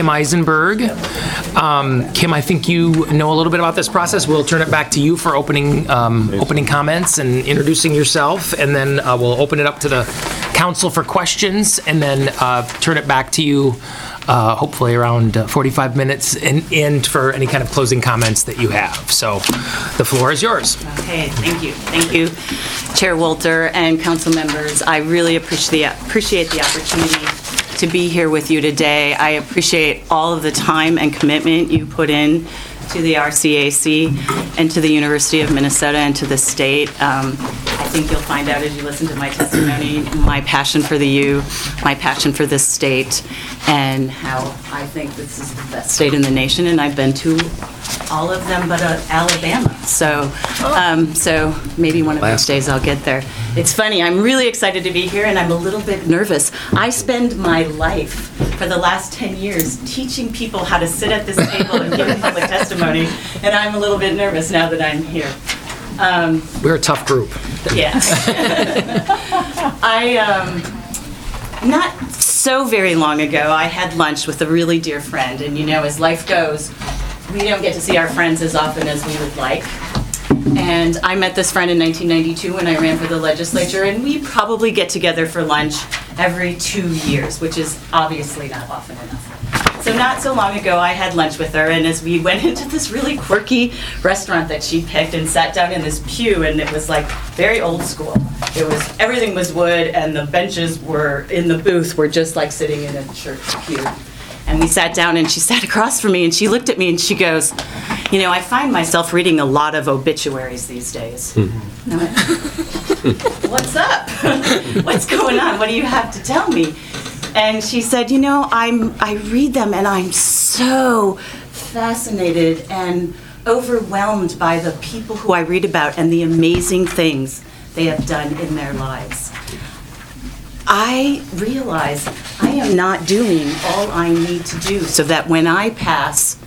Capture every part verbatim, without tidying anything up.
Kim Eisenberg. Um, Kim, I think you know a little bit about this process. We'll turn it back to you for opening um, opening comments and introducing yourself, and then uh, we'll open it up to the council for questions, and then uh, turn it back to you, uh, hopefully around uh, forty-five minutes, and, and for any kind of closing comments that you have. So the floor is yours. Okay, thank you. Thank you, Chair Wolter and council members. I really appreciate the, appreciate the opportunity to be here with you today. I appreciate all of the time and commitment you put in to the R C A C and to the University of Minnesota and to the state. Um, I think you'll find out as you listen to my testimony, my passion for the U, my passion for this state, and how I think this is the best state in the nation, and I've been to all of them but uh, Alabama. So, um, so maybe one of those days I'll get there. It's funny, I'm really excited to be here, and I'm a little bit nervous. I spend my life for the last ten years teaching people how to sit at this table and give public testimony, and I'm a little bit nervous now that I'm here. Um, We're a tough group. Yeah. I, um, not so very long ago, I had lunch with a really dear friend, and you know, as life goes, we don't get to see our friends as often as we would like. And I met this friend in nineteen ninety-two when I ran for the legislature, and we probably get together for lunch every two years, which is obviously not often enough. So not so long ago, I had lunch with her, and as we went into this really quirky restaurant that she picked and sat down in this pew, and it was like very old school. It was, everything was wood, and the benches were in the booth were just like sitting in a church pew. And we sat down, and she sat across from me, and she looked at me, and she goes, you know, I find myself reading a lot of obituaries these days. Mm-hmm. And I went, what's up? What's going on? What do you have to tell me? And she said, you know, I'm, I read them, and I'm so fascinated and overwhelmed by the people who I read about and the amazing things they have done in their lives. I realize I am not doing all I need to do so that when I pass,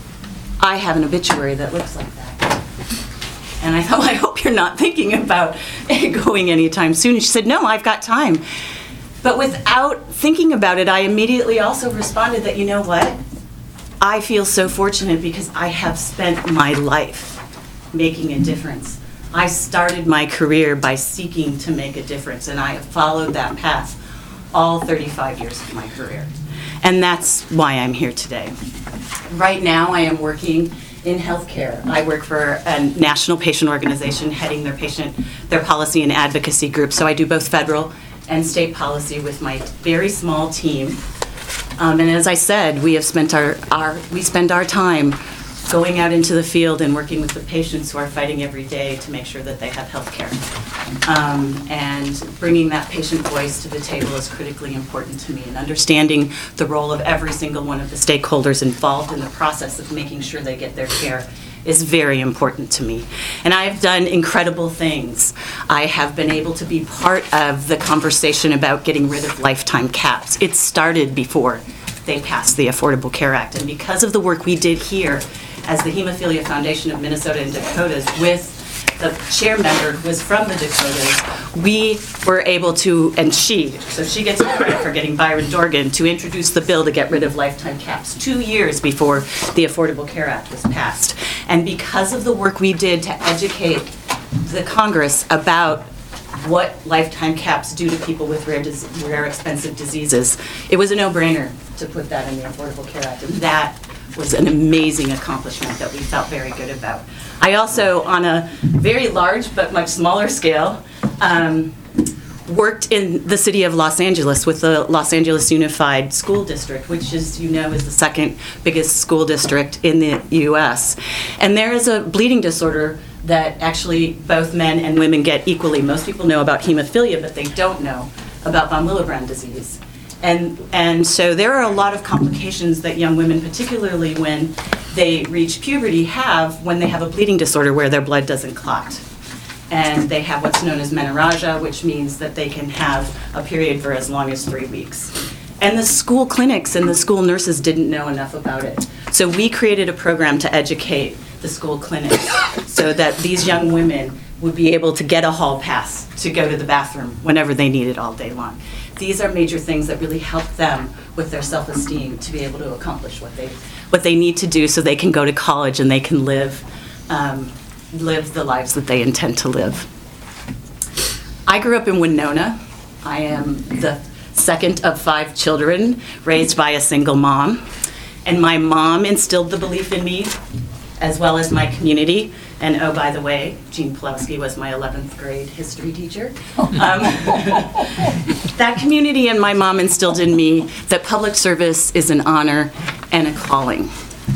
I have an obituary that looks like that. And I thought, well, I hope you're not thinking about going anytime soon. And she said, no, I've got time. But without thinking about it, I immediately also responded that, you know what? I feel so fortunate because I have spent my life making a difference. I started my career by seeking to make a difference, and I have followed that path all thirty-five years of my career. And that's why I'm here today. Right now, I am working in healthcare. I work for a national patient organization heading their patient, their policy and advocacy group. So I do both federal and state policy with my very small team. Um, and as I said, we have spent our, our we spend our time going out into the field and working with the patients who are fighting every day to make sure that they have health care. Um, and bringing that patient voice to the table is critically important to me, and understanding the role of every single one of the stakeholders involved in the process of making sure they get their care is very important to me. And I've done incredible things. I have been able to be part of the conversation about getting rid of lifetime caps. It started before they passed the Affordable Care Act, and because of the work we did here as the Hemophilia Foundation of Minnesota and Dakotas with the chair member who was from the Dakotas, we were able to, and she, so she gets credit for getting Byron Dorgan to introduce the bill to get rid of lifetime caps two years before the Affordable Care Act was passed. And because of the work we did to educate the Congress about what lifetime caps do to people with rare, dis- rare expensive diseases, it was a no-brainer to put that in the Affordable Care Act, and that was an amazing accomplishment that we felt very good about. I also, on a very large but much smaller scale, um, worked in the city of Los Angeles with the Los Angeles Unified School District, which, as you know, is the second biggest school district in the U S. And there is a bleeding disorder that actually both men and women get equally. Most people know about hemophilia, but they don't know about von Willebrand disease. And and so there are a lot of complications that young women, particularly when they reach puberty, have when they have a bleeding disorder where their blood doesn't clot. And they have what's known as menorrhagia, which means that they can have a period for as long as three weeks. And the school clinics and the school nurses didn't know enough about it. So we created a program to educate the school clinics so that these young women would be able to get a hall pass to go to the bathroom whenever they need it all day long. these are major things that really help them with their self-esteem to be able to accomplish what they what they need to do so they can go to college and they can live um, live the lives that they intend to live. I grew up in Winona. I am the second of five children raised by a single mom. And my mom instilled the belief in me, as well as my community. And oh, by the way, Jean Pulowski was my eleventh grade history teacher. Um, that community and my mom instilled in me that public service is an honor and a calling.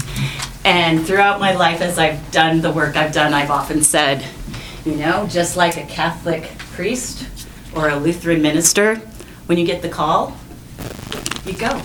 And throughout my life, as I've done the work I've done, I've often said, you know, just like a Catholic priest or a Lutheran minister, when you get the call, you go.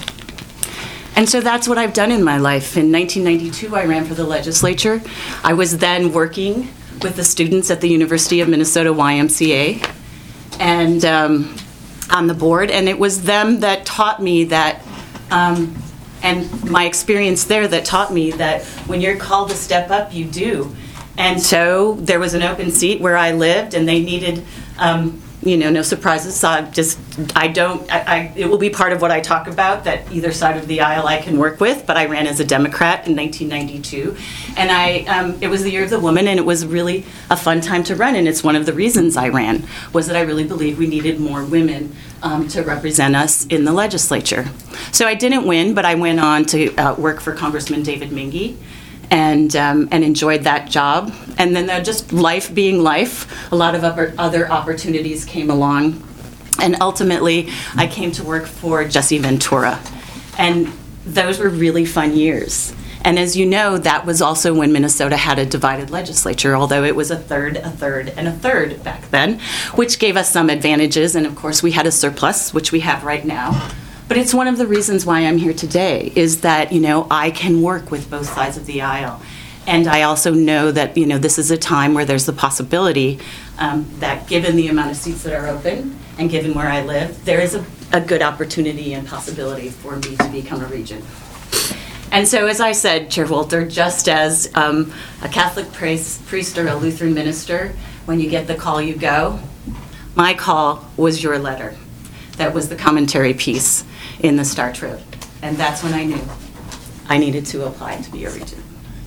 And so that's what I've done in my life. In nineteen ninety-two, I ran for the legislature. I was then working with the students at the University of Minnesota Y M C A and um, on the board, and it was them that taught me that, um, and my experience there that taught me that when you're called to step up, you do. And so there was an open seat where I lived, and they needed um, you know, no surprises. So I just, I don't, I, I, it will be part of what I talk about, that either side of the aisle I can work with, but I ran as a Democrat in nineteen ninety-two. And I, um, it was the year of the woman, and it was really a fun time to run, and it's one of the reasons I ran, was that I really believed we needed more women um, to represent us in the legislature. So I didn't win, but I went on to uh, work for Congressman David Mingy, and um, and enjoyed that job. And then uh, just life being life, a lot of upper, other opportunities came along. And ultimately, I came to work for Jesse Ventura. And those were really fun years. And as you know, that was also when Minnesota had a divided legislature, although it was a third, a third, and a third back then, which gave us some advantages. And of course, we had a surplus, which we have right now. But it's one of the reasons why I'm here today, is that, you know, I can work with both sides of the aisle. And I also know that, you know, this is a time where there's the possibility um, that given the amount of seats that are open and given where I live, there is a, a good opportunity and possibility for me to become a regent. And so, as I said, Chair Walter, just as um, a Catholic priest, priest or a Lutheran minister, when you get the call, you go, my call was your letter. That was the commentary piece in the Star Tribune. And that's when I knew I needed to apply to be a regent.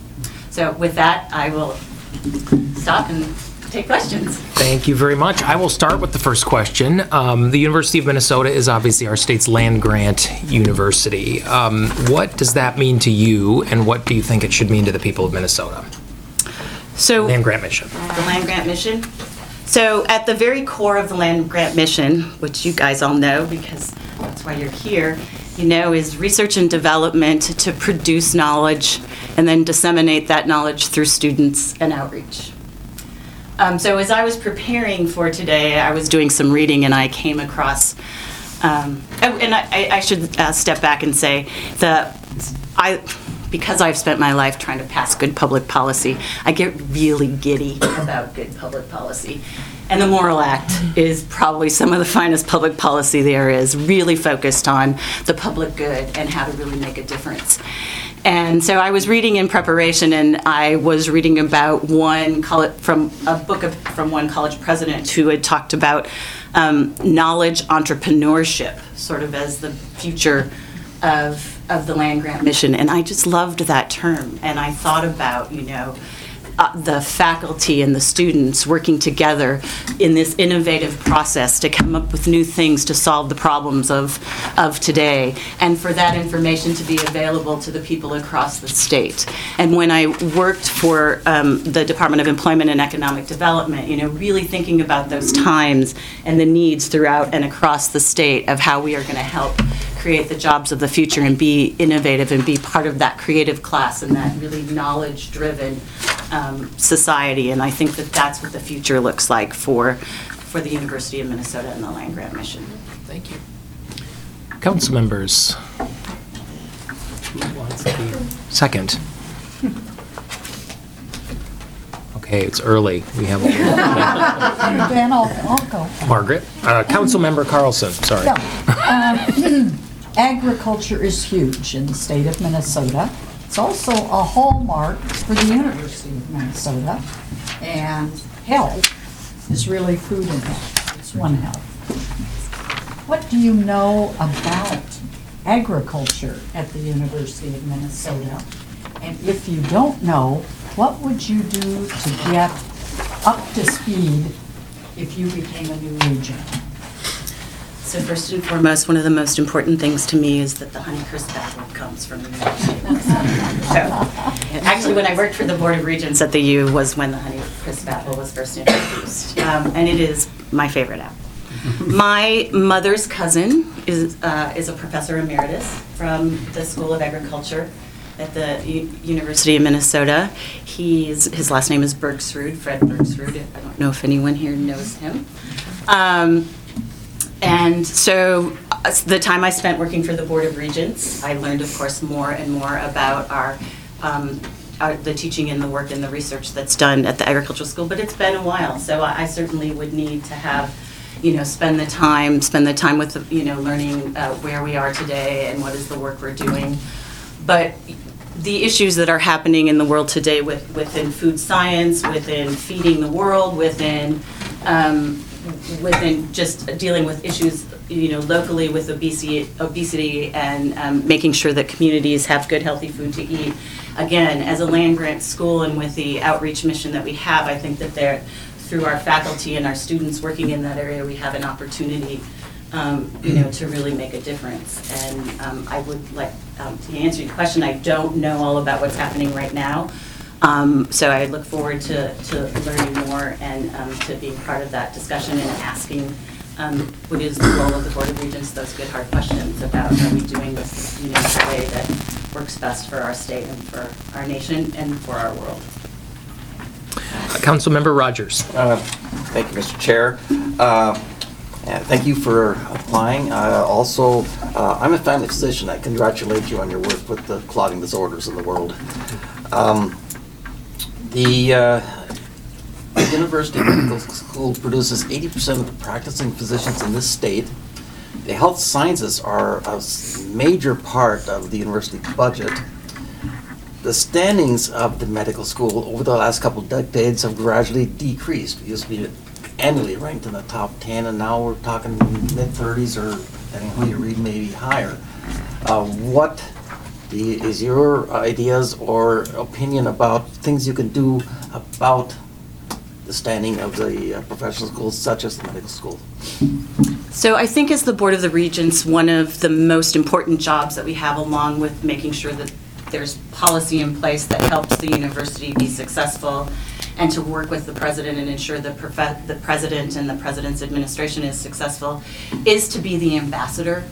So with that, I will stop and take questions. Thank you very much. I will start with the first question. Um, the University of Minnesota is obviously our state's land-grant university. Um, what does that mean to you, and what do you think it should mean to the people of Minnesota? So Land-grant mission. The land-grant mission. So at the very core of the land-grant mission, which you guys all know because that's why you're here, you know, is research and development to produce knowledge and then disseminate that knowledge through students and outreach. Um, so as I was preparing for today, I was doing some reading and I came across, um, oh, and I, I should uh, step back and say that I, because I've spent my life trying to pass good public policy, I get really giddy about good public policy. And the Morrill Act is probably some of the finest public policy there is, really focused on the public good and how to really make a difference. And so I was reading in preparation, and I was reading about one college, from a book of, from one college president who had talked about um, knowledge entrepreneurship, sort of as the future of of the land-grant mission. And I just loved that term. And I thought about, you know, uh, the faculty and the students working together in this innovative process to come up with new things to solve the problems of, of today, and for that information to be available to the people across the state. And when I worked for um, the Department of Employment and Economic Development, you know, really thinking about those times and the needs throughout and across the state of how we are going to help create the jobs of the future and be innovative and be part of that creative class and that really knowledge-driven um, society. And I think that that's what the future looks like for for the University of Minnesota and the land-grant mission. Thank you. Council members. Who wants to be second? Okay, it's early. We have a Then I'll, I'll go. Margaret. Uh, Councilmember Carlson, sorry. Yeah. Um, agriculture is huge in the state of Minnesota. It's also a hallmark for the University of Minnesota. And health is really food and health. It's one health. What do you know about agriculture at the University of Minnesota? And if you don't know, what would you do to get up to speed if you became a new regent? So first and foremost, one of the most important things to me is that the Honeycrisp apple comes from the University of Minnesota. So, actually, when I worked for the Board of Regents at the U was when the Honeycrisp apple was first introduced. Um, and it is my favorite apple. My mother's cousin is, uh, is a professor emeritus from the School of Agriculture at the U- University of Minnesota. He's, his last name is Bergsrud, Fred Bergsrud. I don't know if anyone here knows him. Um, and so uh, the time I spent working for the Board of Regents, I learned, of course, more and more about our, um, our the teaching and the work and the research that's done at the agricultural school, but it's been a while, so I, I certainly would need to have, you know, spend the time, spend the time with, you know, learning uh, where we are today and what is the work we're doing. But the issues that are happening in the world today with, within food science, within feeding the world, within um, within just dealing with issues, you know, locally with obesity, obesity and um, making sure that communities have good, healthy food to eat. Again, as a land-grant school and with the outreach mission that we have, I think that there, through our faculty and our students working in that area, we have an opportunity, um, you know, to really make a difference. And um, I would like um, to answer your question. I don't know all about what's happening right now, um, so I look forward to, to learning more and um, to being part of that discussion and asking um, what is the role of the Board of Regents, those good hard questions about are we doing this, you know, in a way that works best for our state and for our nation and for our world. Councilmember Rogers. Uh, Thank you, Mister Chair. Uh, and Thank you for applying. Uh, Also, uh, I'm a family physician. I congratulate you on your work with the clotting disorders in the world. Um, The uh, University Medical School produces eighty percent of the practicing physicians in this state. The health sciences are a s- major part of the university budget. The standings of the medical school over the last couple of decades have gradually decreased. We used to be annually ranked in the top ten, and now we're talking mid thirties or, depending on who you read, maybe higher. Uh, what do you- is your ideas or opinion about things you can do about the standing of the uh, professional schools, such as the medical school? So I think as the Board of the Regents, one of the most important jobs that we have, along with making sure that there's policy in place that helps the university be successful and to work with the president and ensure the, prof- the president and the president's administration is successful, is to be the ambassador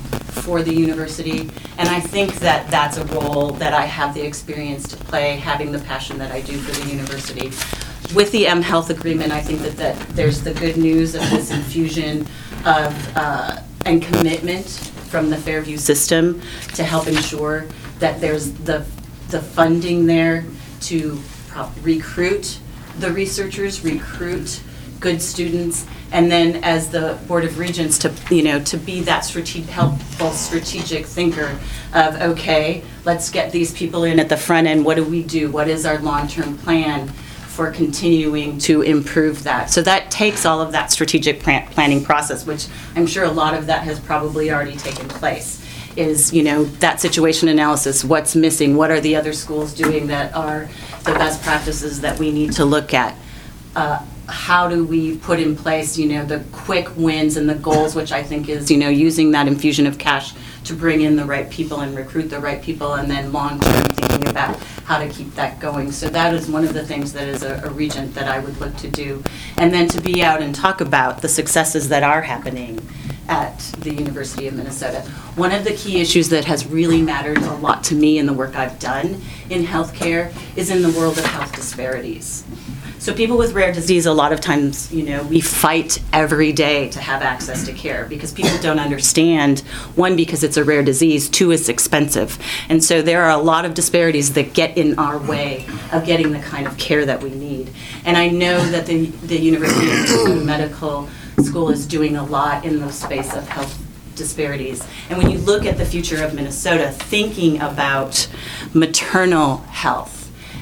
for the university. And I think that that's a role that I have the experience to play, having the passion that I do for the university. With the M Health agreement, I think that, that there's the good news of this infusion of uh, and commitment from the Fairview system to help ensure that there's the the funding there to pro- recruit the researchers, recruit good students, and then as the Board of Regents to, you know, to be that strate- helpful strategic thinker of, okay, let's get these people in at the front end. What do we do? What is our long-term plan for continuing to improve that? So that takes all of that strategic plan- planning process, which I'm sure a lot of that has probably already taken place. Is, you know, that situation analysis, what's missing, what are the other schools doing that are the best practices that we need to look at? Uh, how do we put in place, you know, the quick wins and the goals, which I think is, you know, using that infusion of cash to bring in the right people and recruit the right people, and then long-term thinking about how to keep that going. So that is one of the things that as a, a regent that I would look to do. And then to be out and talk about the successes that are happening at the University of Minnesota. One of the key issues that has really mattered a lot to me in the work I've done in healthcare is in the world of health disparities. So people with rare disease, a lot of times, you know, we fight every day to have access to care because people don't understand, one, because it's a rare disease, two, it's expensive. And so there are a lot of disparities that get in our way of getting the kind of care that we need. And I know that the, the University of Minnesota Medical School is doing a lot in the space of health disparities. And when you look at the future of Minnesota, thinking about maternal health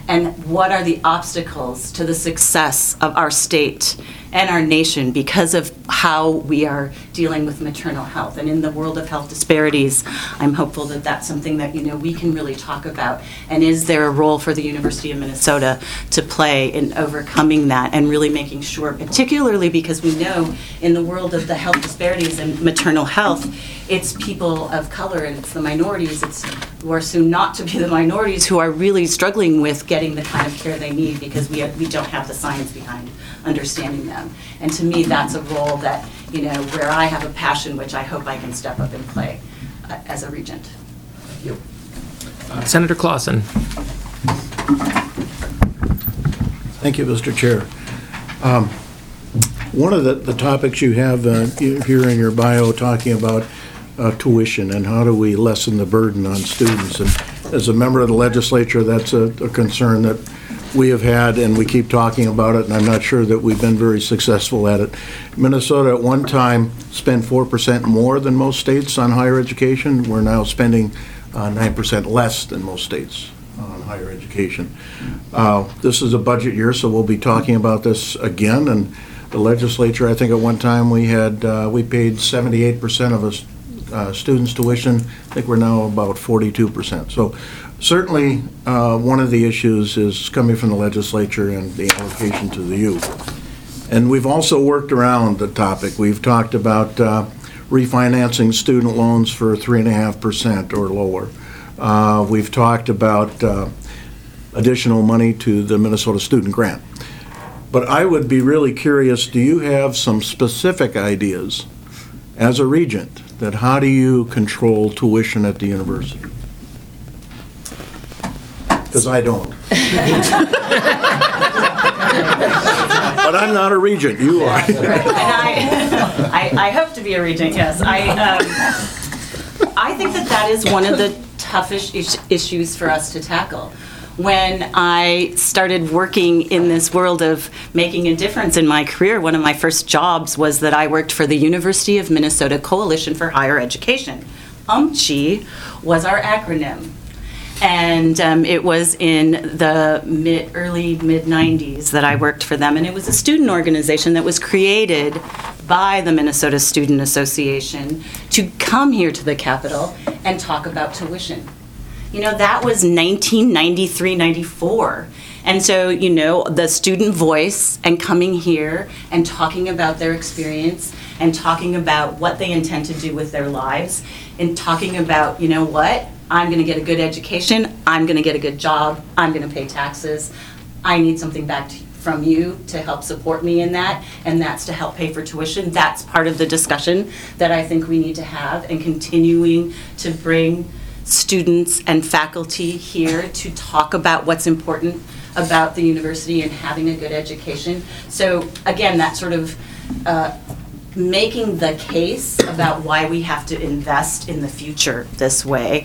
and what are the obstacles to the success of our state and our nation because of how we are dealing with maternal health. And in the world of health disparities, I'm hopeful that that's something that, you know, we can really talk about. And is there a role for the University of Minnesota to play in overcoming that and really making sure, particularly because we know in the world of the health disparities and maternal health, it's people of color and it's the minorities, it's who are soon not to be the minorities who are really struggling with getting the kind of care they need because we, we don't have the science behind understanding them. And to me, that's a role that, you know, where I have a passion, which I hope I can step up and play uh, as a regent. Uh, Senator Clausen. Thank you, Mister Chair. Um, one of the, the topics you have uh, here in your bio talking about uh, tuition and how do we lessen the burden on students. And as a member of the legislature, that's a, a concern that we have had, and we keep talking about it, and I'm not sure that we've been very successful at it. Minnesota at one time spent four percent more than most states on higher education. We're now spending uh, nine percent less than most states on higher education. Uh, this is a budget year, so we'll be talking about this again, and the legislature, I think at one time we had, uh, we paid seventy-eight percent of us uh, students' tuition. I think we're now about forty-two percent. So certainly, uh, one of the issues is coming from the legislature and the allocation to the U. And we've also worked around the topic. We've talked about uh, refinancing student loans for three and a half percent or lower. Uh, we've talked about uh, additional money to the Minnesota Student Grant. But I would be really curious, do you have some specific ideas as a regent that how do you control tuition at the university? Because I don't. But I'm not a regent, you are. And I, I, I hope to be a regent, yes. I, um, I think that that is one of the toughest is- issues for us to tackle. When I started working in this world of making a difference in my career, one of my first jobs was that I worked for the University of Minnesota Coalition for Higher Education. U M C H E was our acronym. And um, it was in the mid, early, mid nineties that I worked for them. And it was a student organization that was created by the Minnesota Student Association to come here to the Capitol and talk about tuition. You know, that was nineteen ninety-three, ninety-four. And so, you know, the student voice and coming here and talking about their experience and talking about what they intend to do with their lives and talking about, you know what, I'm going to get a good education, I'm going to get a good job, I'm going to pay taxes, I need something back to, from you to help support me in that, and that's to help pay for tuition. That's part of the discussion that I think we need to have, and continuing to bring students and faculty here to talk about what's important about the university and having a good education. So again, that sort of uh, making the case about why we have to invest in the future this way.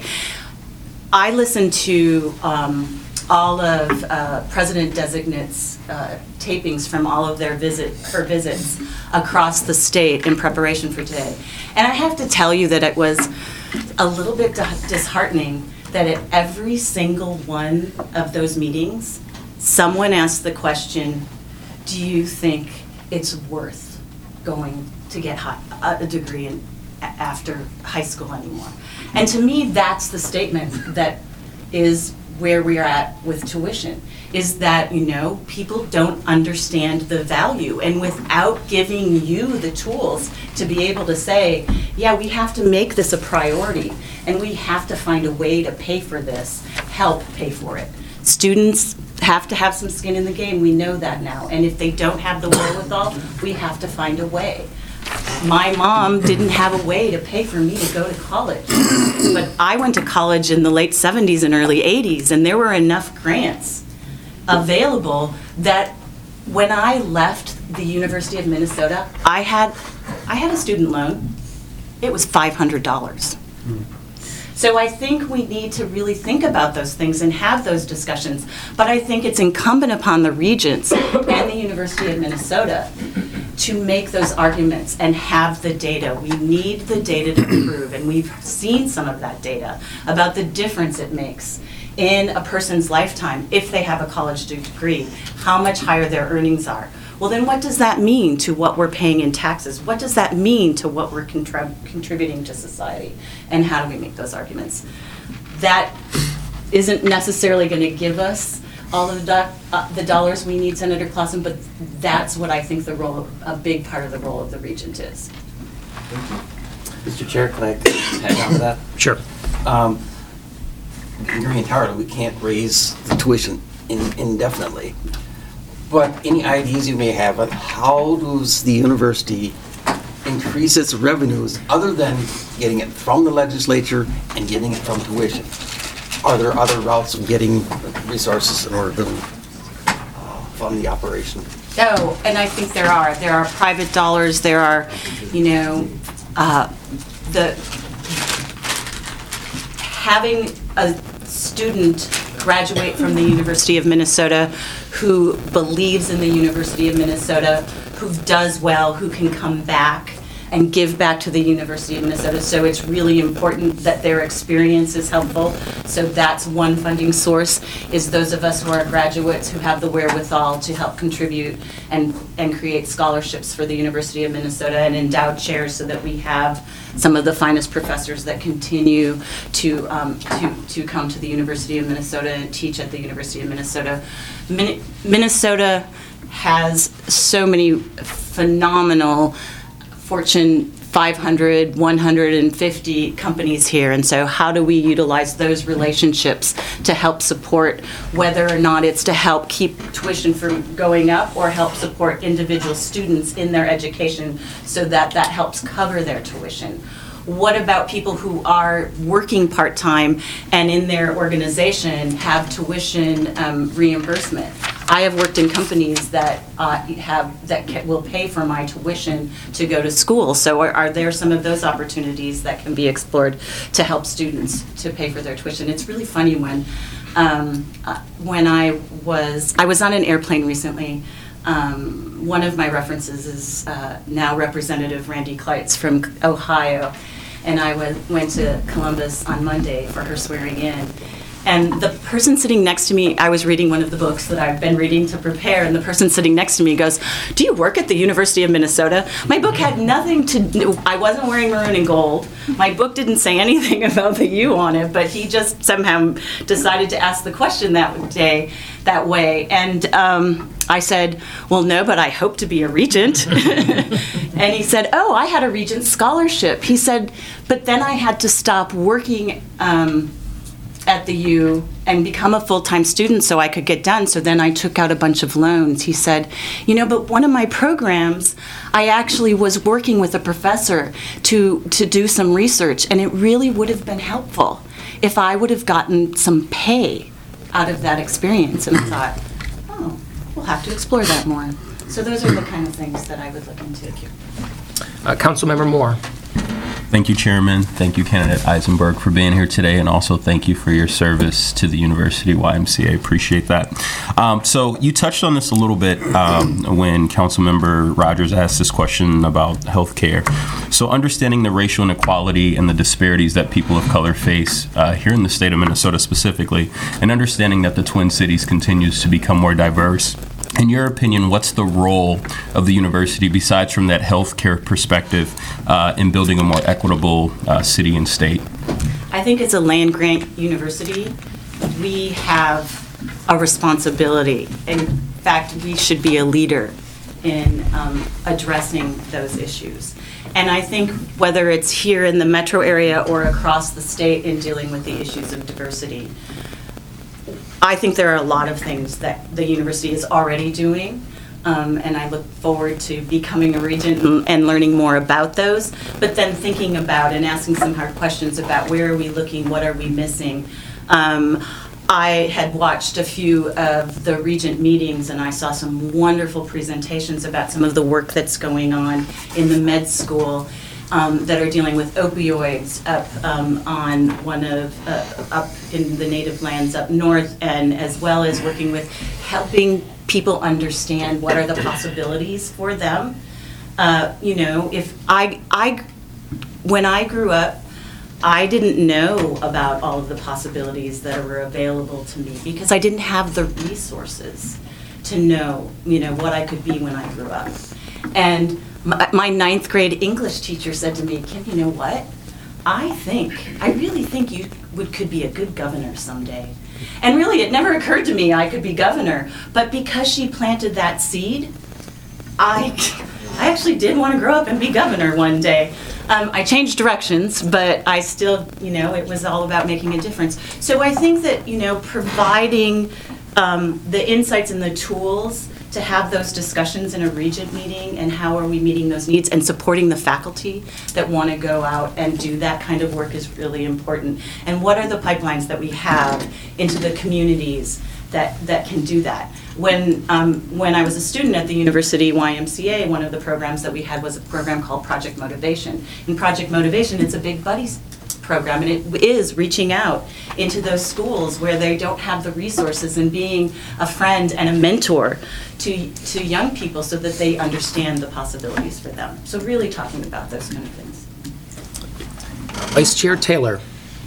I listened to um, all of uh, President-designate's uh, tapings from all of their visit, her visits across the state in preparation for today. And I have to tell you that it was a little bit disheartening that at every single one of those meetings, someone asked the question, do you think it's worth going to get high, a degree in, after high school anymore? And to me, that's the statement that is where we are at with tuition, is that, you know, people don't understand the value. And without giving you the tools to be able to say, yeah, we have to make this a priority, and we have to find a way to pay for this, help pay for it. Students have to have some skin in the game, we know that now. And if they don't have the wherewithal, we have to find a way. My mom didn't have a way to pay for me to go to college. But I went to college in the late seventies and early eighties, and there were enough grants available that when I left the University of Minnesota, I had, I had a student loan. It was five hundred dollars. So I think we need to really think about those things and have those discussions. But I think it's incumbent upon the regents and the University of Minnesota to make those arguments and have the data. We need the data to prove, and we've seen some of that data about the difference it makes in a person's lifetime, if they have a college degree, how much higher their earnings are. Well, then what does that mean to what we're paying in taxes? What does that mean to what we're contrib- contributing to society? And how do we make those arguments? That isn't necessarily going to give us all of the, do- uh, the dollars we need, Senator Clausen, but that's what I think the role, of, a big part of the role of the regent is. Mister Chair, can I tag on to that? Sure. Um, I agree entirely, we can't raise the tuition in- indefinitely. But any ideas you may have on how does the university increase its revenues other than getting it from the legislature and getting it from tuition? Are there other routes of getting resources in order to uh, fund the operation? Oh, and I think there are. There are private dollars, there are, you know, uh, the, having a student graduate from the University of Minnesota who believes in the University of Minnesota, who does well, who can come back and give back to the University of Minnesota. So it's really important that their experience is helpful. So that's one funding source, is those of us who are graduates who have the wherewithal to help contribute and, and create scholarships for the University of Minnesota and endowed chairs so that we have some of the finest professors that continue to, um, to, to come to the University of Minnesota and teach at the University of Minnesota. Min- Minnesota has so many phenomenal Fortune five hundred, one hundred fifty companies here, and so how do we utilize those relationships to help support, whether or not it's to help keep tuition from going up or help support individual students in their education so that that helps cover their tuition? What about people who are working part-time and in their organization have tuition um, reimbursement? I have worked in companies that uh, have that ca- will pay for my tuition to go to school. So are, are there some of those opportunities that can be explored to help students to pay for their tuition? It's really funny when um, uh, when I was I was on an airplane recently. Um, one of my references is uh, now Representative Randy Kleitz from Ohio, and I went, went to Columbus on Monday for her swearing in. And the person sitting next to me, I was reading one of the books that I've been reading to prepare, and the person sitting next to me goes, "Do you work at the University of Minnesota?" My book had nothing to do, I wasn't wearing maroon and gold. My book didn't say anything about the U on it, but he just somehow decided to ask the question that day, that way. And um, I said, "Well, no, but I hope to be a regent." And he said, "Oh, I had a regent scholarship." He said, "But then I had to stop working um, at the U and become a full-time student so I could get done. So then I took out a bunch of loans." He said, "You know, but one of my programs, I actually was working with a professor to, to do some research, and it really would have been helpful if I would have gotten some pay out of that experience." And I thought, oh, we'll have to explore that more. So those are the kind of things that I would look into. Uh, Councilmember Moore. Thank you, Chairman. Thank you, Candidate Eisenberg, for being here today, and also thank you for your service to the University Y M C A. Appreciate that. Um, so you touched on this a little bit um, when Councilmember Rogers asked this question about health care. So understanding the racial inequality and the disparities that people of color face uh, here in the state of Minnesota specifically, and understanding that the Twin Cities continues to become more diverse, in your opinion, what's the role of the university, besides from that healthcare perspective, uh, in building a more equitable uh, city and state? I think as a land-grant university, we have a responsibility. In fact, we should be a leader in um, addressing those issues. And I think whether it's here in the metro area or across the state in dealing with the issues of diversity, I think there are a lot of things that the university is already doing, um, and I look forward to becoming a regent and, and learning more about those, but then thinking about and asking some hard questions about where are we looking, what are we missing. Um, I had watched a few of the regent meetings, and I saw some wonderful presentations about some of the work that's going on in the med school. Um, that are dealing with opioids up um, on one of, uh, up in the native lands up north, and as well as working with helping people understand what are the possibilities for them. Uh, you know, if I, I, when I grew up, I didn't know about all of the possibilities that were available to me because I didn't have the resources to know, you know, what I could be when I grew up. And my, my ninth grade English teacher said to me, Kim, you know what? I think, I really think you would could be a good governor someday. And really, it never occurred to me I could be governor. But because she planted that seed, I, I actually did want to grow up and be governor one day. Um, I changed directions, but I still, you know, it was all about making a difference. So I think that, you know, providing um, the insights and the tools to have those discussions in a regent meeting and how are we meeting those needs and supporting the faculty that want to go out and do that kind of work is really important. And what are the pipelines that we have into the communities that, that can do that? When, um, when I was a student at the University Y M C A, one of the programs that we had was a program called Project Motivation. In Project Motivation, it's a big buddies program, and it is reaching out into those schools where they don't have the resources and being a friend and a mentor to, to young people so that they understand the possibilities for them. So really talking about those kind of things. Vice Chair Taylor.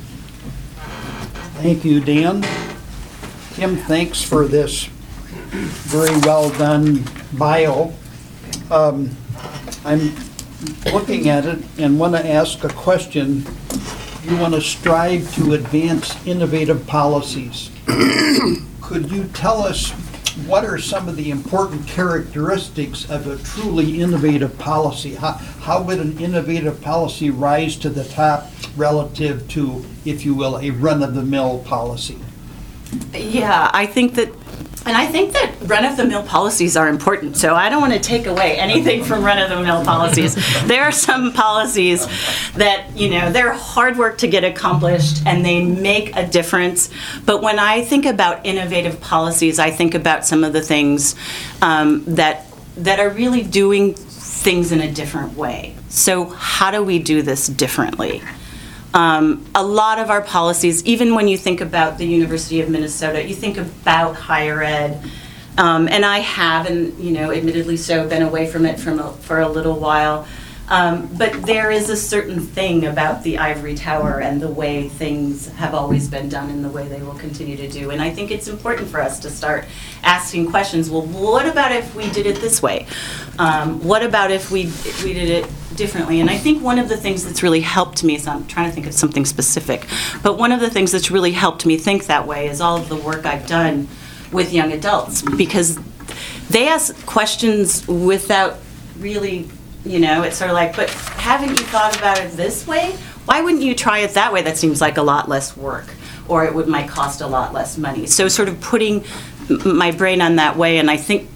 Thank you, Dan. Kim, thanks for this very well done bio. Um, I'm looking at it and want to ask a question. You want to strive to advance innovative policies. Could you tell us what are some of the important characteristics of a truly innovative policy? How, how would an innovative policy rise to the top relative to, if you will, a run-of-the-mill policy? Yeah, I think that, and I think that run-of-the-mill policies are important, so I don't want to take away anything from run-of-the-mill policies. There are some policies that, you know, they're hard work to get accomplished and they make a difference, but when I think about innovative policies, I think about some of the things um, that, that are really doing things in a different way. So how do we do this differently? Um, a lot of our policies, even when you think about the University of Minnesota, you think about higher ed, um, and I have, and you know, admittedly so, been away from it from a, for a little while. Um, but there is a certain thing about the ivory tower and the way things have always been done and the way they will continue to do. And I think it's important for us to start asking questions. Well, what about if we did it this way? Um, what about if we if we did it differently? And I think one of the things that's really helped me, so I'm trying to think of something specific, but one of the things that's really helped me think that way is all of the work I've done with young adults, because they ask questions without really, you know, it's sort of like, but haven't you thought about it this way? Why wouldn't you try it that way? That seems like a lot less work, or it would might cost a lot less money. So sort of putting my brain on that way, and I think,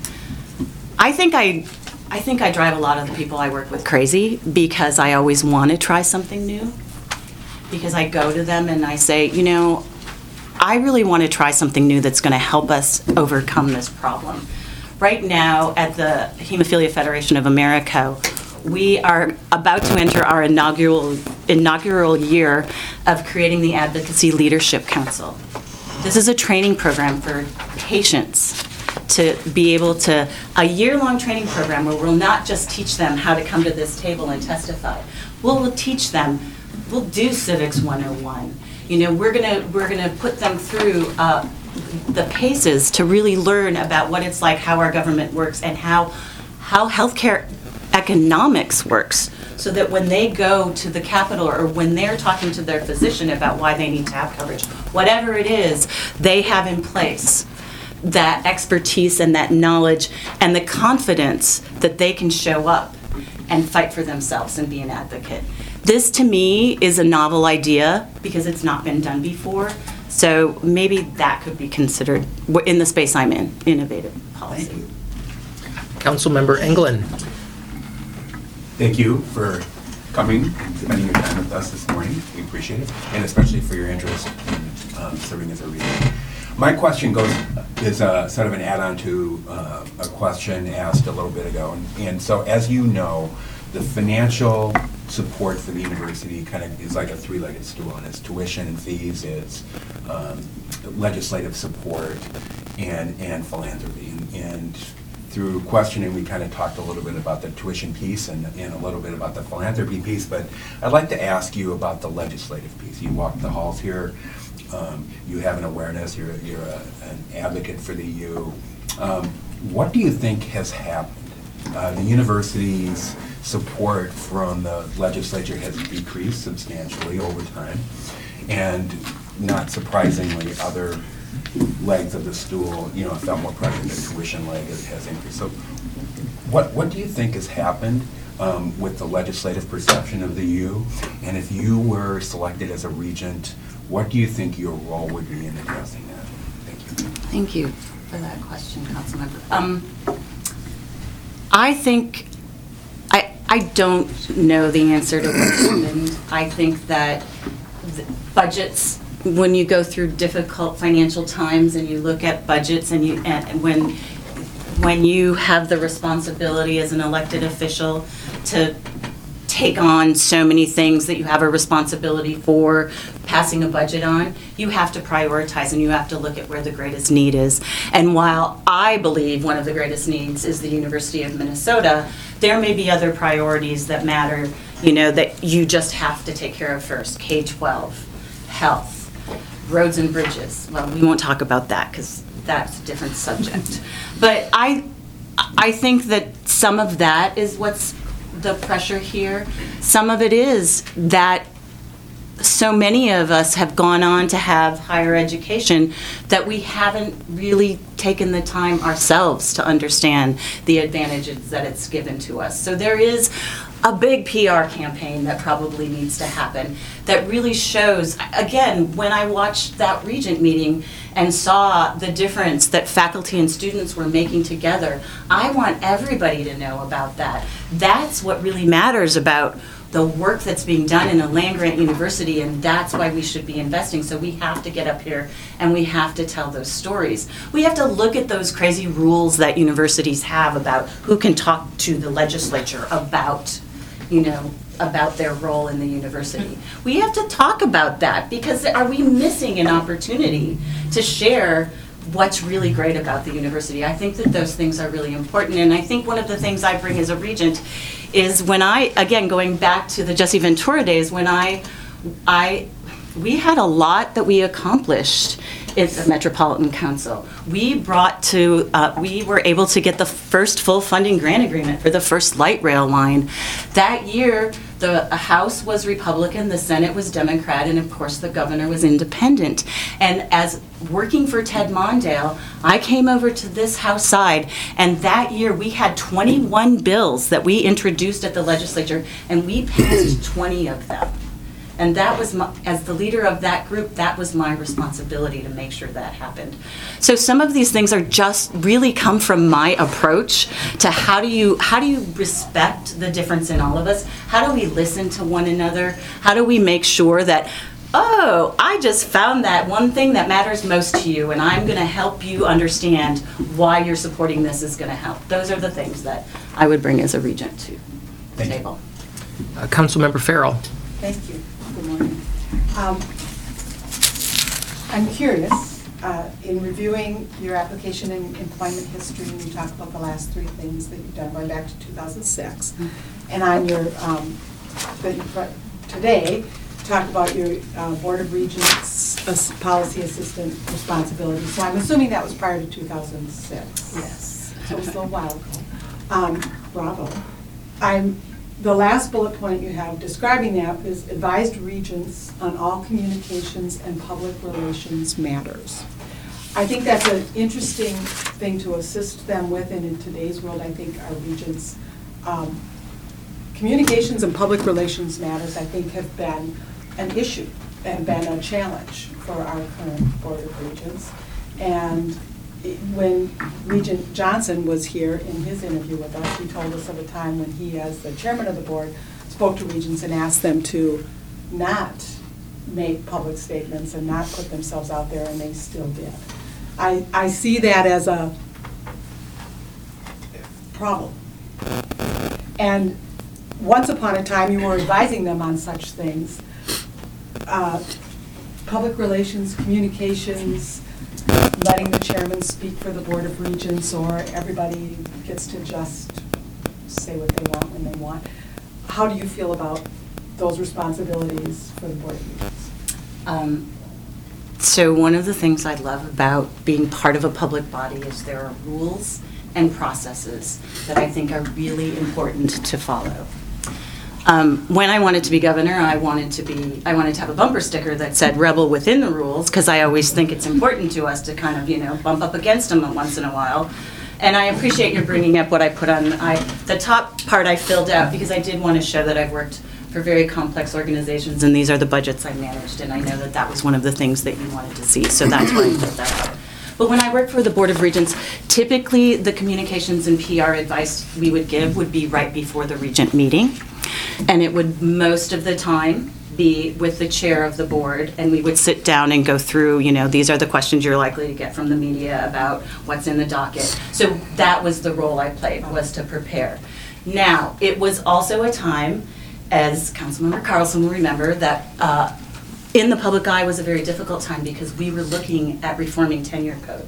I think I, I think I drive a lot of the people I work with crazy because I always want to try something new. Because I go to them and I say, you know, I really want to try something new that's going to help us overcome this problem. Right now, at the Hemophilia Federation of America, we are about to enter our inaugural inaugural year of creating the Advocacy Leadership Council. This is a training program for patients to be able to, a year-long training program where we'll not just teach them how to come to this table and testify. We'll, we'll teach them, we'll do Civics one oh one. You know, we're gonna we're gonna put them through uh, the paces to really learn about what it's like, how our government works, and how how healthcare economics works, so that when they go to the Capitol or when they're talking to their physician about why they need to have coverage, whatever it is, they have in place that expertise and that knowledge and the confidence that they can show up and fight for themselves and be an advocate. This, to me, is a novel idea because it's not been done before. So maybe that could be considered, in the space I'm in, innovative policy. Councilmember Engelin. Thank you for coming and spending your time with us this morning. We appreciate it, and especially for your interest in um, serving as a regent. My question goes is a, sort of an add-on to uh, a question asked a little bit ago. And, and so, as you know, the financial support for the university kind of is like a three-legged stool, and it's tuition and fees, it's um, legislative support, and and philanthropy. And, and through questioning, we kind of talked a little bit about the tuition piece and, and a little bit about the philanthropy piece, but I'd like to ask you about the legislative piece. You walk the halls here, um, you have an awareness, you're, you're a, an advocate for the U. Um, what do you think has happened? Uh, the university's support from the legislature has decreased substantially over time, and not surprisingly, other legs of the stool, you know, felt more pressure. The tuition leg has, has increased. So, what what do you think has happened um, with the legislative perception of the U? And if you were selected as a regent, what do you think your role would be in addressing that? Thank you. Thank you for that question, Councilmember. Um, I think, I, I don't know the answer to what's happened. I think that the budgets, when you go through difficult financial times and you look at budgets and you, and when, when you have the responsibility as an elected official to take on so many things that you have a responsibility for passing a budget on, you have to prioritize and you have to look at where the greatest need is. And while I believe one of the greatest needs is the University of Minnesota, there may be other priorities that matter, you know, that you just have to take care of first. K twelve, health, roads and bridges. Well, we won't talk about that because that's a different subject. But I, I think that some of that is what's the pressure here. Some of it is that so many of us have gone on to have higher education that we haven't really taken the time ourselves to understand the advantages that it's given to us. So there is a big P R campaign that probably needs to happen that really shows, again, when I watched that Regent meeting and saw the difference that faculty and students were making together, I want everybody to know about that. That's what really matters about the work that's being done in a land-grant university, and that's why we should be investing. So we have to get up here and we have to tell those stories. We have to look at those crazy rules that universities have about who can talk to the legislature about, you know, about their role in the university. We have to talk about that because are we missing an opportunity to share what's really great about the university? I think that those things are really important, and I think one of the things I bring as a regent is when I, again, going back to the Jesse Ventura days, when I, I, we had a lot that we accomplished at the Metropolitan Council. We brought to, uh, we were able to get the first full funding grant agreement for the first light rail line. That year, the House was Republican, the Senate was Democrat, and of course the governor was independent. And as working for Ted Mondale, I came over to this House side, and that year we had twenty-one bills that we introduced at the legislature, and we passed twenty of them. And that was, my, as the leader of that group, that was my responsibility to make sure that happened. So some of these things are just really come from my approach to how do you, how do you respect the difference in all of us? How do we listen to one another? How do we make sure that, oh, I just found that one thing that matters most to you, and I'm going to help you understand why you're supporting this is going to help. Those are the things that I would bring as a regent to the table. Uh, Councilmember Farrell. Thank you. Good morning. Um, I'm curious, uh, in reviewing your application and employment history, and you talk about the last three things that you've done going back to two thousand six, and on your, um, the, today, talk about your uh, Board of Regents uh, policy assistant responsibility. So I'm assuming that was prior to two thousand six. Yes. So it was a little while ago. Um, bravo. I'm. The last bullet point you have describing that is advised regents on all communications and public relations matters. I think that's an interesting thing to assist them with, and in today's world, I think our regents, um, communications and public relations matters, I think, have been an issue and been a challenge for our current Board of Regents. And when Regent Johnson was here in his interview with us, he told us of a time when he, as the chairman of the board, spoke to regents and asked them to not make public statements and not put themselves out there, and they still did. I, I see that as a problem. And once upon a time, you were advising them on such things. Uh, public relations, communications, letting the chairman speak for the Board of Regents, or everybody gets to just say what they want when they want? How do you feel about those responsibilities for the Board of Regents? Um, So one of the things I love about being part of a public body is there are rules and processes that I think are really important to follow. Um, when I wanted to be governor, I wanted to be, I wanted to have a bumper sticker that said "rebel within the rules," because I always think it's important to us to kind of, you know, bump up against them once in a while. And I appreciate your bringing up what I put on. I, the top part I filled out because I did want to show that I've worked for very complex organizations, and these are the budgets I managed, and I know that that was one of the things that you wanted to see, so that's why I filled that out. But when I worked for the Board of Regents, typically the communications and P R advice we would give would be right before the Regent meeting, and it would most of the time be with the chair of the board, and we would sit down and go through, you know, these are the questions you're likely to get from the media about what's in the docket. So that was the role I played, was to prepare. Now, it was also a time, as Councilmember Carlson will remember, that uh, in the public eye was a very difficult time because we were looking at reforming tenure code.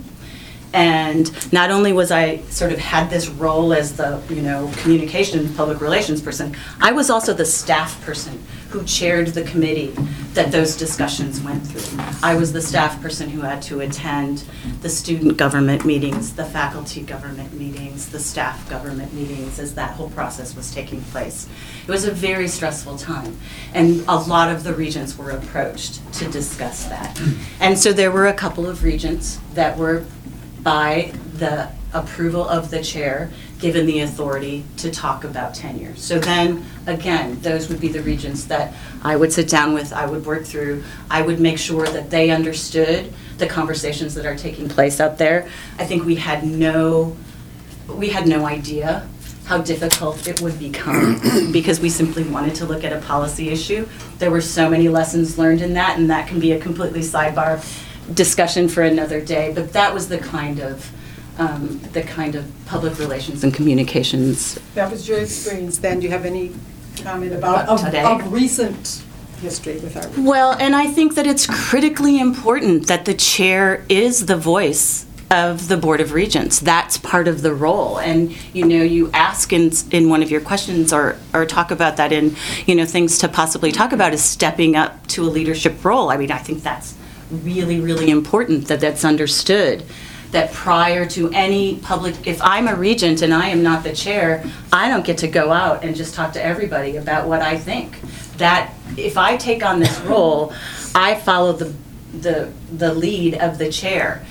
And not only was I sort of had this role as the, you know, communication, public relations person, I was also the staff person who chaired the committee that those discussions went through. I was the staff person who had to attend the student government meetings, the faculty government meetings, the staff government meetings as that whole process was taking place. It was a very stressful time, and a lot of the regents were approached to discuss that. And so there were a couple of regents that were, by the approval of the chair, given the authority to talk about tenure. So then, again, those would be the regents that I would sit down with, I would work through, I would make sure that they understood the conversations that are taking place out there. I think we had no, we had no idea how difficult it would become because we simply wanted to look at a policy issue. There were so many lessons learned in that, and that can be a completely sidebar discussion for another day, but that was the kind of um, the kind of public relations and communications. That was your experience then. Do you have any comment about of, Today? of recent history with our? Well, and I think that it's critically important that the chair is the voice of the Board of Regents. That's part of the role. And, you know, you ask in, in one of your questions or, or talk about that in, you know, things to possibly talk about is stepping up to a leadership role. I mean, I think that's really, really important that that's understood, that prior to any public, if I'm a regent and I am not the chair, I don't get to go out and just talk to everybody about what I think. That if I take on this role, I follow the, the, the lead of the chair.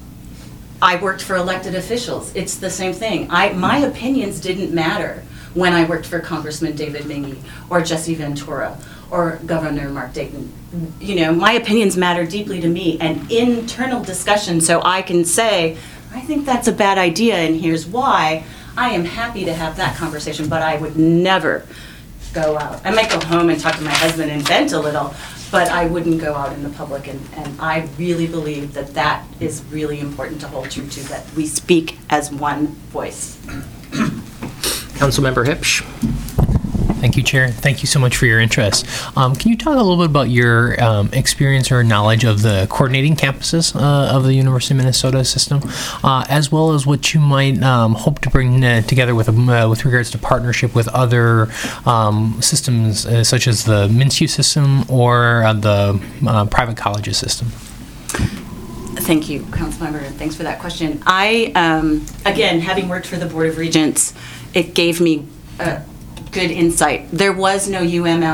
I worked for elected officials. It's the same thing. I, my opinions didn't matter when I worked for Congressman David Mingy or Jesse Ventura or Governor Mark Dayton. You know, my opinions matter deeply to me, and internal discussion so I can say, I think that's a bad idea and here's why. I am happy to have that conversation, but I would never go out. I might go home and talk to my husband and vent a little, but I wouldn't go out in the public, and, and I really believe that that is really important to hold true to, that we speak as one voice. Councilmember Hipsch. Thank you, Chair. Thank you so much for your interest. Um, can you talk a little bit about your um, experience or knowledge of the coordinating campuses uh, of the University of Minnesota system, uh, as well as what you might um, hope to bring uh, together with uh, with regards to partnership with other um, systems, uh, such as the MinSU system or uh, the uh, private colleges system? Thank you, Councilmember, and thanks for that question. I, um, again, having worked for the Board of Regents, it gave me a good insight. There was no U M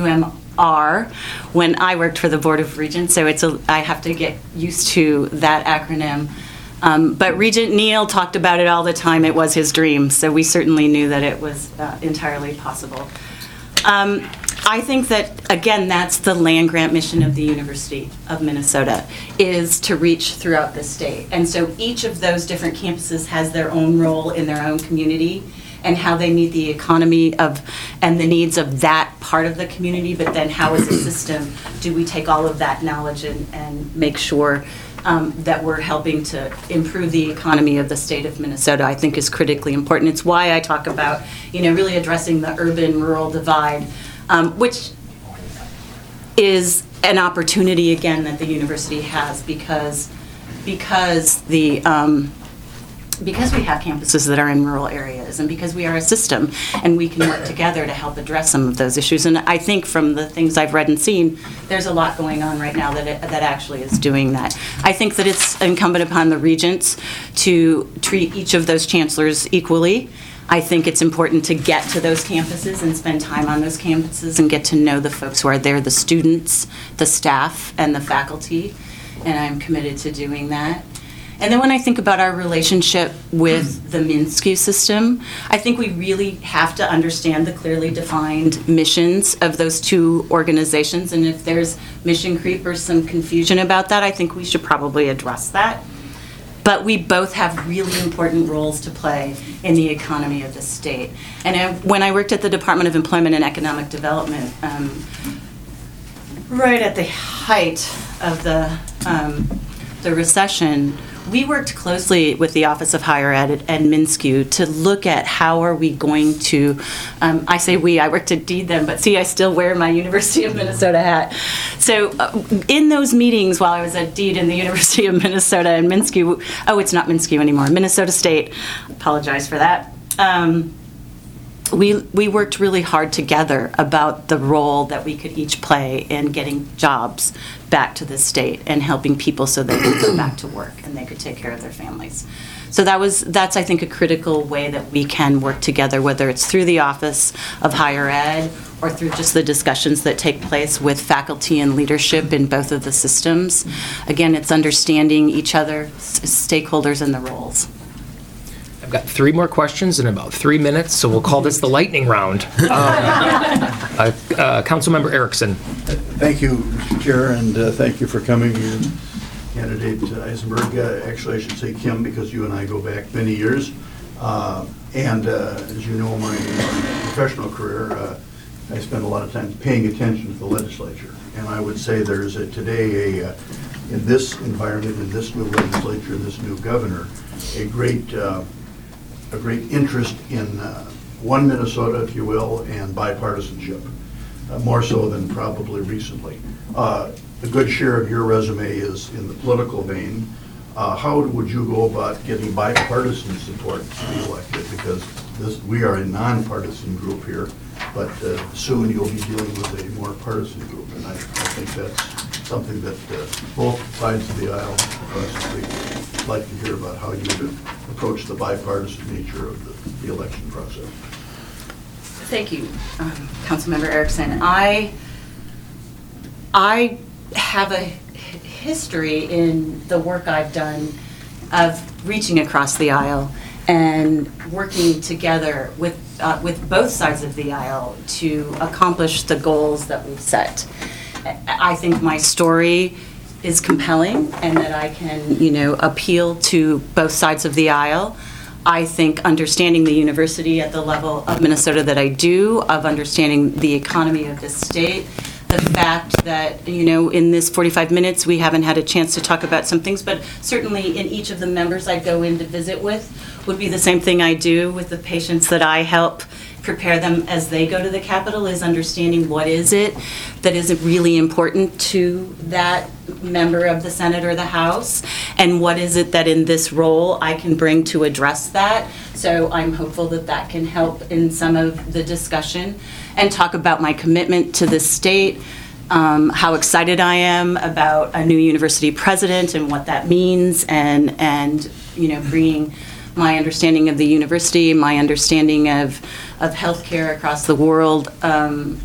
R when I worked for the Board of Regents, so it's a, I have to get used to that acronym. Um, but Regent Neal talked about it all the time. It was his dream, so we certainly knew that it was uh, entirely possible. Um, I think that, again, that's the land grant mission of the University of Minnesota, is to reach throughout the state. And so each of those different campuses has their own role in their own community and how they meet the economy of and the needs of that part of the community, but then how as a system do we take all of that knowledge and, and make sure um, that we're helping to improve the economy of the state of Minnesota, I think is critically important. It's why I talk about, you know, really addressing the urban-rural divide, um, which is an opportunity, again, that the university has, because because the um, because we have campuses that are in rural areas, and because we are a system, and we can work together to help address some of those issues. And I think from the things I've read and seen, there's a lot going on right now that it, that actually is doing that. I think that it's incumbent upon the regents to treat each of those chancellors equally. I think it's important to get to those campuses and spend time on those campuses and get to know the folks who are there, the students, the staff, and the faculty, and I'm committed to doing that. And then when I think about our relationship with the MnSCU system, I think we really have to understand the clearly defined missions of those two organizations, and if there's mission creep or some confusion about that, I think we should probably address that. But we both have really important roles to play in the economy of the state. And I, when I worked at the Department of Employment and Economic Development, um, right at the height of the, um, the recession, we worked closely with the Office of Higher Ed and MnSCU to look at how are we going to, um, I say we, I worked at DEED then, but see, I still wear my University of Minnesota hat. So uh, in those meetings while I was at DEED in the University of Minnesota and MnSCU, oh, it's not MnSCU anymore, Minnesota State, apologize for that. Um, We, we worked really hard together about the role that we could each play in getting jobs back to the state and helping people so they could go back to work and they could take care of their families. So that was, that's, I think, a critical way that we can work together, whether it's through the Office of Higher Ed or through just the discussions that take place with faculty and leadership in both of the systems. Again, it's understanding each other, s- stakeholders, and the roles. I've got three more questions in about three minutes, so we'll call this the lightning round. Um, uh, uh, Councilmember Erickson. Thank you, Mister Chair, and uh, thank you for coming in, candidate Eisenberg. Uh, Actually, I should say Kim, because you and I go back many years. Uh, And uh, as you know, my professional career, uh, I spent a lot of time paying attention to the legislature. And I would say there is a, today, a, uh, in this environment, in this new legislature, this new governor, a great uh, a great interest in uh, one Minnesota, if you will, and bipartisanship, uh, more so than probably recently. Uh, a good share of your resume is in the political vein. Uh, how would you go about getting bipartisan support to be elected? Because this, we are a nonpartisan group here, but uh, soon you'll be dealing with a more partisan group, and I, I think that's something that uh, both sides of the aisle across the state would like to hear about, how you would approach the bipartisan nature of the, the election process. Thank you, um, Councilmember Erickson. I, I have a history in the work I've done of reaching across the aisle and working together with uh, with both sides of the aisle to accomplish the goals that we've set. I think my story is compelling and that I can, you know, appeal to both sides of the aisle. I think understanding the university at the level of Minnesota that I do, of understanding the economy of this state, the fact that, you know, in this forty-five minutes, we haven't had a chance to talk about some things, but certainly in each of the members I go in to visit with would be the same thing I do with the patients that I help prepare them as they go to the Capitol, is understanding what is it that is really important to that member of the Senate or the House, and what is it that in this role I can bring to address that. So I'm hopeful that that can help in some of the discussion, and talk about my commitment to the state, um, how excited I am about a new university president and what that means, and, and you know, bringing my understanding of the university, my understanding of, of healthcare across the world. Um,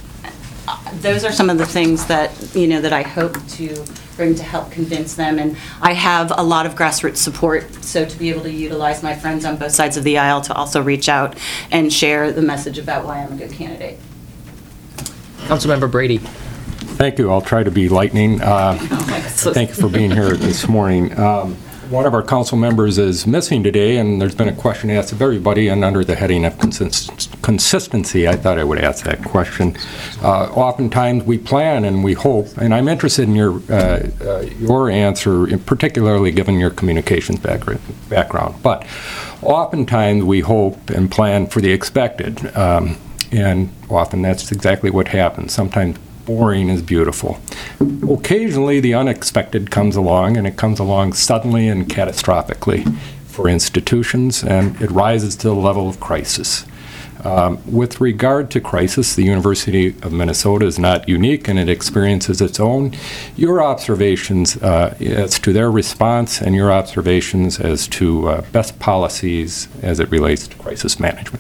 those are some of the things that, you know, that I hope to bring to help convince them. And I have a lot of grassroots support, so to be able to utilize my friends on both sides of the aisle to also reach out and share the message about why I'm a good candidate. Councilmember Brady. Thank you. I'll try to be lightning. Uh, thank you for being here this morning. Um, One of our council members is missing today, and there's been a question asked of everybody, and under the heading of consist- consistency, I thought I would ask that question. Uh, oftentimes we plan and we hope, and I'm interested in your uh, uh, your answer, particularly given your communications background, background. But oftentimes we hope and plan for the expected, um, and often that's exactly what happens. Sometimes boring is beautiful. Occasionally, the unexpected comes along, and it comes along suddenly and catastrophically for institutions, and it rises to the level of crisis. Um, with regard to crisis, the University of Minnesota is not unique, and it experiences its own. Your observations uh, as to their response and your observations as to uh, best policies as it relates to crisis management.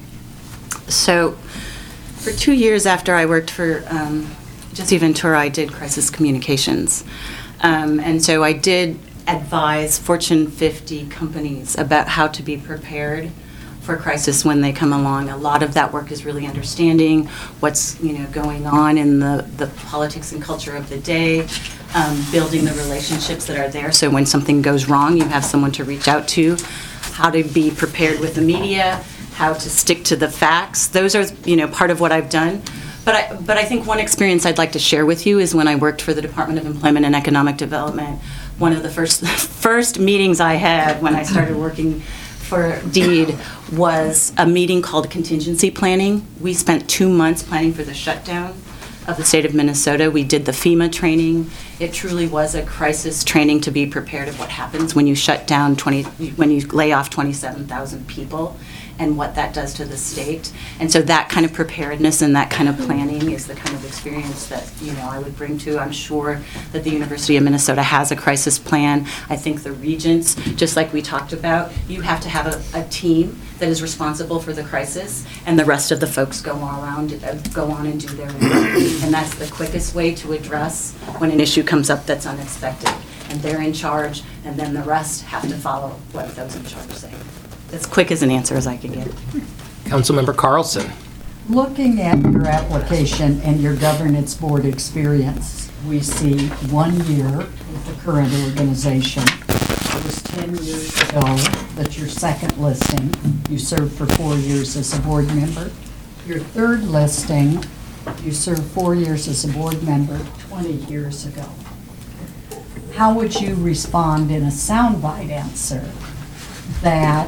So, for two years after I worked for um, Jesse Ventura, I did crisis communications. Um, and so I did advise Fortune fifty companies about how to be prepared for crisis when they come along. A lot of that work is really understanding what's, you know, going on in the, the politics and culture of the day, um, building the relationships that are there so when something goes wrong, you have someone to reach out to, how to be prepared with the media, how to stick to the facts. Those are, you know, part of what I've done. But I, but I think one experience I'd like to share with you is when I worked for the Department of Employment and Economic Development. One of the first first meetings I had when I started working for DEED was a meeting called contingency planning. We spent two months planning for the shutdown of the state of Minnesota. We did the FEMA training. It truly was a crisis training to be prepared of what happens when you shut down twenty, when you lay off twenty-seven thousand people, and what that does to the state. And so that kind of preparedness and that kind of planning is the kind of experience that, you know, I would bring to. I'm sure that the University of Minnesota has a crisis plan. I think the regents, just like we talked about, you have to have a, a team that is responsible for the crisis, and the rest of the folks go on around, uh, go on and do their work. And that's the quickest way to address when an issue comes up that's unexpected. And they're in charge, and then the rest have to follow what those in charge say. As quick as an answer as I can get. Councilmember Carlson. Looking at your application and your governance board experience, we see one year with the current organization. It was ten years ago that your second listing, you served for four years as a board member. Your third listing, you served four years as a board member twenty years ago. How would you respond in a soundbite answer that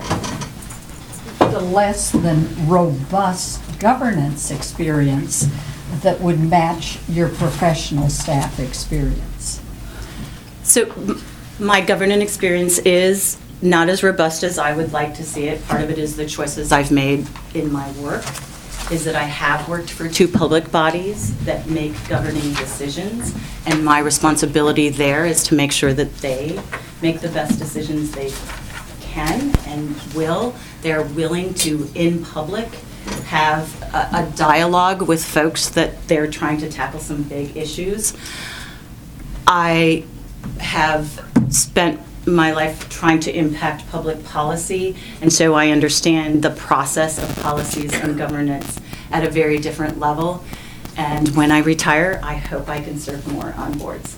the less than robust governance experience that would match your professional staff experience? So m- my governance experience is not as robust as I would like to see it. Part of it is the choices I've made in my work, is that I have worked for two public bodies that make governing decisions, and my responsibility there is to make sure that they make the best decisions they can and will. They're willing to, in public, have a, a dialogue with folks that they're trying to tackle some big issues. I have spent my life trying to impact public policy, and so I understand the process of policies and governance at a very different level. And when I retire, I hope I can serve more on boards.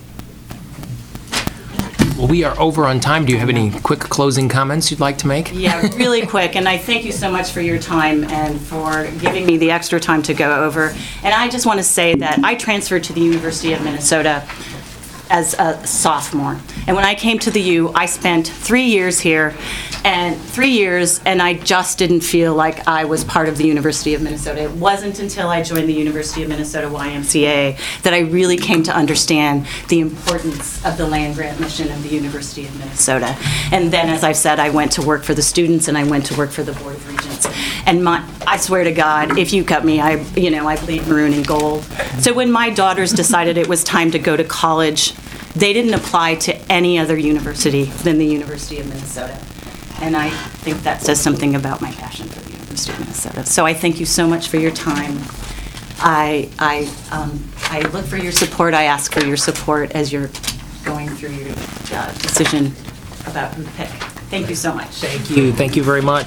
Well, we are over on time. Do you have any quick closing comments you'd like to make? Yeah, really quick, and I thank you so much for your time and for giving me the extra time to go over. And I just want to say that I transferred to the University of Minnesota as a sophomore. And when I came to the U, I spent three years here, and three years, and I just didn't feel like I was part of the University of Minnesota. It wasn't until I joined the University of Minnesota Y M C A that I really came to understand the importance of the land-grant mission of the University of Minnesota. And then, as I've said, I went to work for the students, and I went to work for the Board of Regents. And my, I swear to God, if you cut me, I, you know, I bleed maroon and gold. So when my daughters decided it was time to go to college, they didn't apply to any other university than the University of Minnesota. And I think that says something about my passion for the University of Minnesota. So I thank you so much for your time. I, I, um, I look for your support. I ask for your support as you're going through your uh, decision about who to pick. Thank you so much. Thank you. Thank you very much.